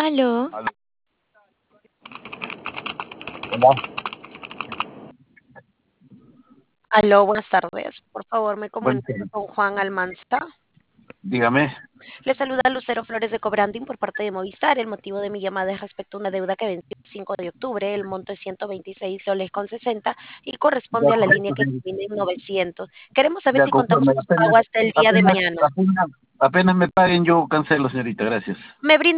Aló, Aló. Hola, Aló, buenas tardes. Por favor, me buenas comunico tardes. con Juan Almanza. Dígame, Le saluda Lucero Flores de Cobranding por parte de Movistar. El motivo de mi llamada es respecto a una deuda que venció el 5 de octubre. El monto es 126 soles con 60 y ya corresponde a la línea correcto, que señorita. termina en 900. Queremos saber Ya si contamos conforme, con su pago hasta el día de apenas, mañana. apenas, apenas me paguen, yo cancelo, señorita, gracias. ¿Me brinda